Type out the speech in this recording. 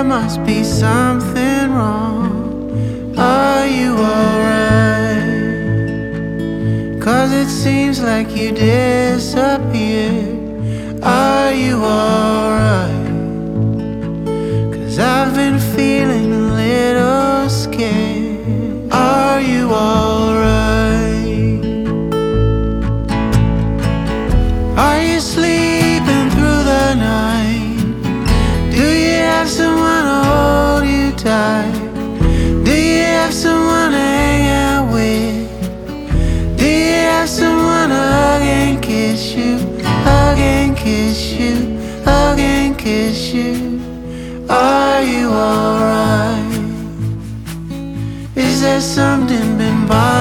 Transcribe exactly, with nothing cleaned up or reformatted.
must be something wrong. Are you alright? 'Cause it seems like you disappeared. Are you alright? 'Cause I've been feeling a little scared. Are you alright? Are you sleeping through the night? Do you have someone to hold you tight? Do you have someone to hang out with? Do you have someone to hug and kiss you? Hug and kiss you, hug and kiss you. Are you alright? Is there something been bothering